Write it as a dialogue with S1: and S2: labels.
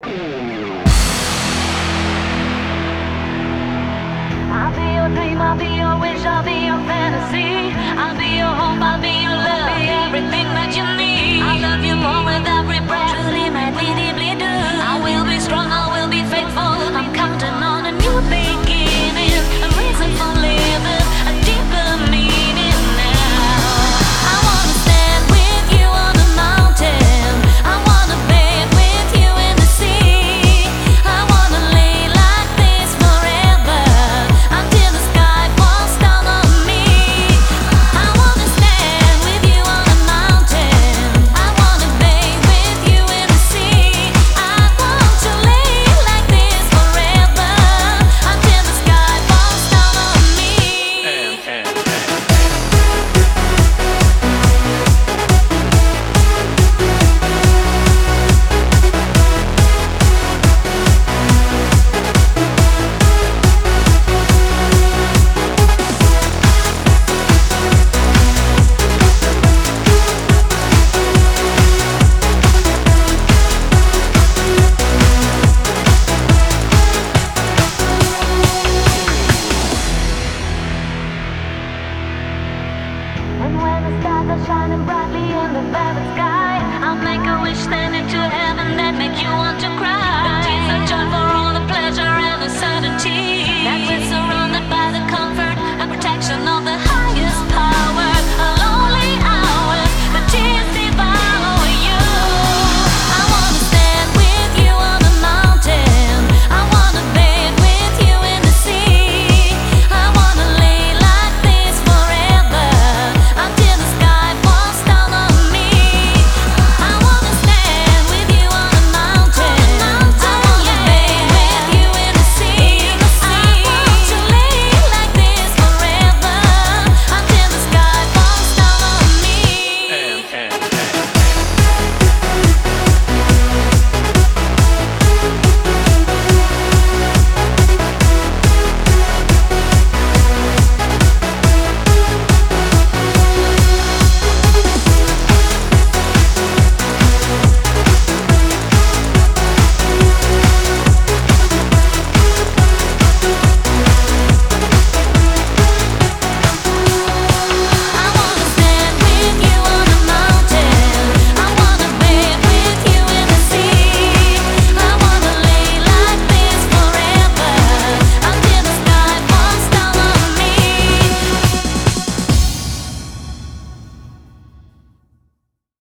S1: I'll be your dream, I'll be your wish, I'll be your fantasy. I'll be your hope, I'll be your love, be everything that you need. I love you more with every breath.